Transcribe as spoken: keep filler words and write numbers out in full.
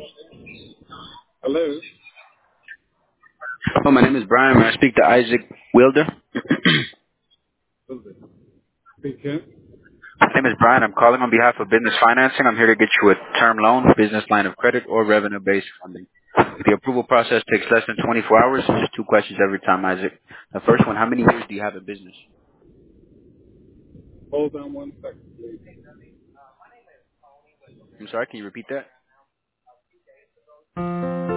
Hello. Hello, my name is Brian. May I speak to Isaac Wilder? Speaking. My name is Brian. I'm calling on behalf of Business Financing. I'm here to get you a term loan, business line of credit, or revenue-based funding. The approval process takes less than twenty-four hours. Just two questions every time, Isaac. The first one, how many years do you have in business? Hold on one second, please. I'm sorry, can you repeat that?